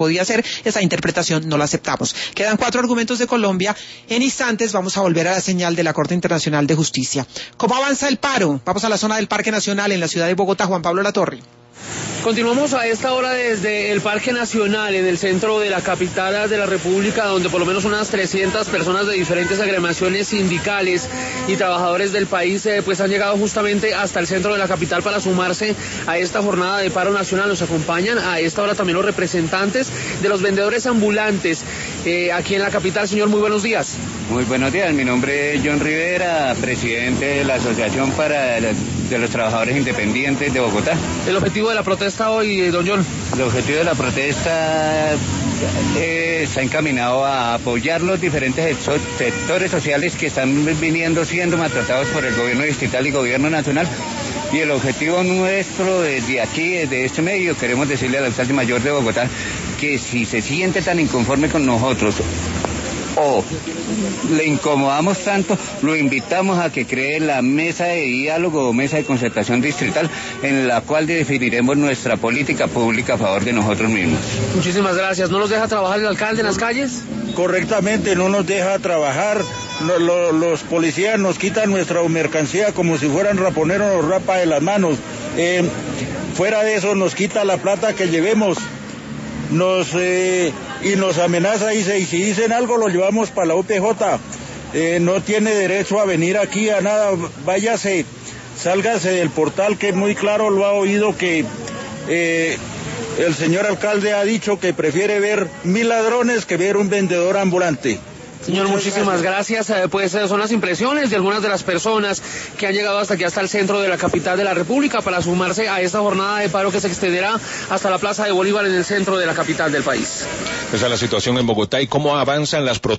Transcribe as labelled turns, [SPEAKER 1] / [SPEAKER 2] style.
[SPEAKER 1] podía ser, esa interpretación no la aceptamos. Quedan 4 argumentos de Colombia. En instantes vamos a volver a la señal de la Corte Internacional de Justicia. ¿Cómo avanza el paro? Vamos a la zona del Parque Nacional en la ciudad de Bogotá. Juan Pablo Latorre.
[SPEAKER 2] Continuamos a esta hora desde el Parque Nacional, en el centro de la capital de la República, donde por lo menos unas 300 personas de diferentes agremiaciones sindicales y trabajadores del país pues han llegado justamente hasta el centro de la capital para sumarse a esta jornada de paro nacional. Nos acompañan a esta hora también los representantes de los vendedores ambulantes aquí en la capital. Señor, muy buenos días.
[SPEAKER 3] Muy buenos días, mi nombre es John Rivera, presidente de la Asociación de los Trabajadores Independientes de Bogotá.
[SPEAKER 2] El objetivo de la protesta hoy, don John.
[SPEAKER 3] El objetivo de la protesta está encaminado a apoyar los diferentes sectores sociales que están viniendo siendo maltratados por el gobierno distrital y gobierno nacional. Y el objetivo nuestro desde aquí, desde este medio, queremos decirle al alcalde mayor de Bogotá que si se siente tan inconforme con nosotros o le incomodamos tanto, lo invitamos a que cree la mesa de diálogo o mesa de concertación distrital en la cual definiremos nuestra política pública a favor de nosotros mismos.
[SPEAKER 2] Muchísimas gracias. ¿No los deja trabajar el alcalde en las calles?
[SPEAKER 4] Correctamente, no nos deja trabajar. Los policías nos quitan nuestra mercancía como si fueran raponeros, nos rapa de las manos. Fuera de eso nos quita la plata que llevemos. Y nos amenaza, y si dicen algo lo llevamos para la UPJ. No tiene derecho a venir aquí a nada. Váyase, sálgase del portal, que muy claro lo ha oído, que el señor alcalde ha dicho que prefiere ver 1000 ladrones que ver un vendedor ambulante.
[SPEAKER 2] Señor, muchísimas gracias. Pues son las impresiones de algunas de las personas que han llegado hasta aquí, hasta el centro de la capital de la República, para sumarse a esta jornada de paro que se extenderá hasta la Plaza de Bolívar en el centro de la capital del país.
[SPEAKER 5] Esa es la situación en Bogotá y cómo avanzan las protestas.